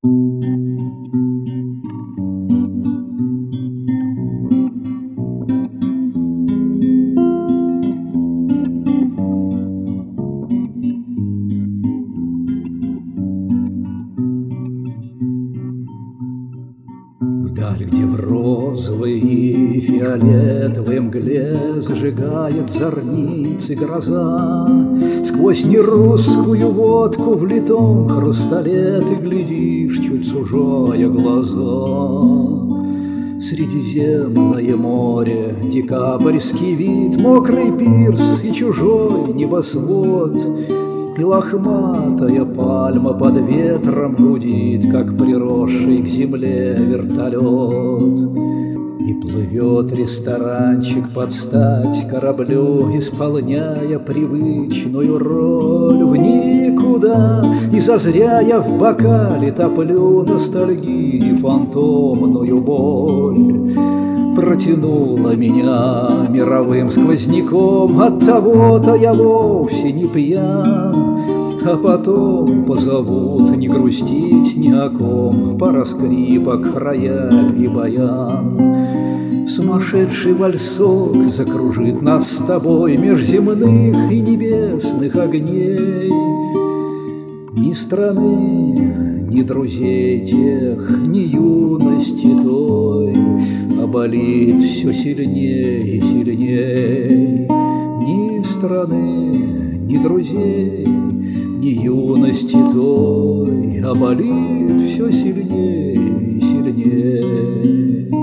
Вдаль, где в розовой и фиолетовой мгле зажигает зорницы гроза, сквозь нерусскую водку в литом хрустале ты глядишь, чуть сужая глаза. Средиземное море, декабрьский вид, мокрый пирс и чужой небосвод, и лохматая пальма под ветром гудит, как приросший к земле вертолет. И плывет ресторанчик под стать кораблю, исполняя привычную роль в никуда. И зазря я в бокале топлю ностальгии фантомную боль. Протянула меня мировым сквозняком, оттого-то я вовсе не пьян. А потом позовут не грустить ни о ком, пара скрипок, рояль и баян. Сумасшедший вальсок закружит нас с тобой меж земных и небесных огней. Ни страны, ни друзей тех, ни юности той, а болит все сильнее и сильнее. Ни страны, ни друзей, ни юности той, а болит все сильнее и сильнее.